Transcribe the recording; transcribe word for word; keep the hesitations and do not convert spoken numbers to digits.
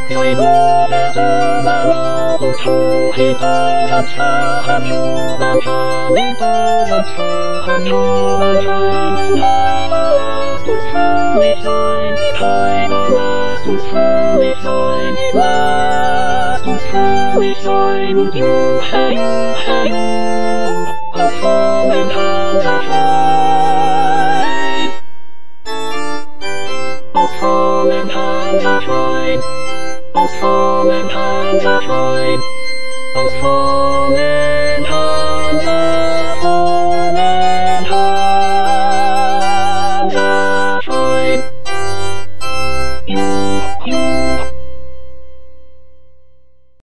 在路的的那拉不出黑白的茶和牛栏茶里的的茶和牛栏茶开了不草里在开了不草里在了不草里在有还有还有好草们看着海好草们看着海好草们看着海好草们